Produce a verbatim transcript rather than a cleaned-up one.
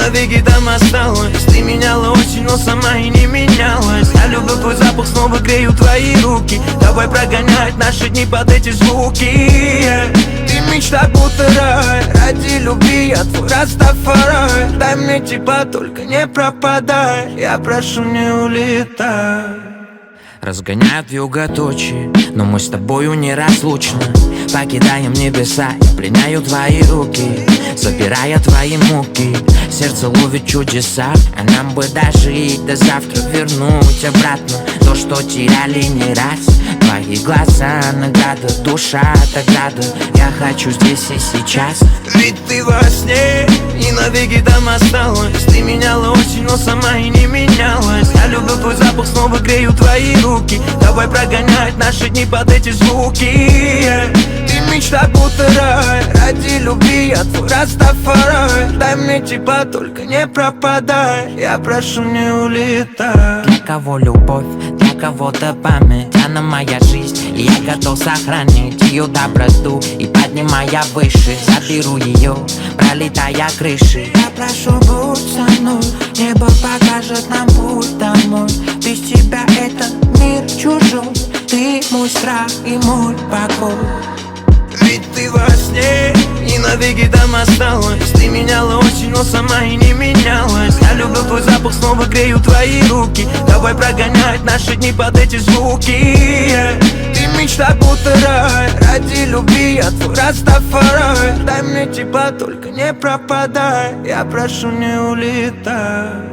навеки там осталась. Ты меняла очень, но сама и не менялась. Я люблю твой запах, снова грею твои руки. Давай прогонять наши дни под эти звуки, yeah. Ты мечта, будто рай, ради любви я твой Растафарай. Дай мне тепла, только не пропадай, я прошу, не улетай. Разгоняют вьюготочие, но мы с тобою неразлучны. Покидаем небеса, я пленяю твои руки, забирая твои муки. Сердце ловит чудеса, а нам бы дожить до завтра, вернуть обратно то, что теряли не раз. Твои глаза, награда, душа, награда. Я хочу здесь и сейчас. Ведь ты во сне и навеки там осталась. Ты меняла очень, но сама и не менялась. Я люблю твой запах, снова грею твои руки. Давай прогонять наши дни под эти звуки, yeah. Ты мечта, будто рай, ради любви я твой Растафарай. Дай мне тепла, только не пропадай, я прошу, не улетай. Для кого любовь, для кого-то память, она моя жизнь, и я готов сохранить ее доброту. И поднимая выше, заберу ее, пролетая крыши. Я прошу, будь со мной, небо покажет нам путь домой. Без тебя этот мир чужой, ты мой страх и мой покой. Ведь ты во сне и навеки там осталась. Ты меняла очень, но сама и не менялась. Я люблю твой запах, снова грею твои руки. Давай прогонять наши дни под эти звуки, yeah. Ты мечта, будто рай, ради любви я твой Растафарай. Дай мне тепла, только не пропадай, я прошу, не улетай.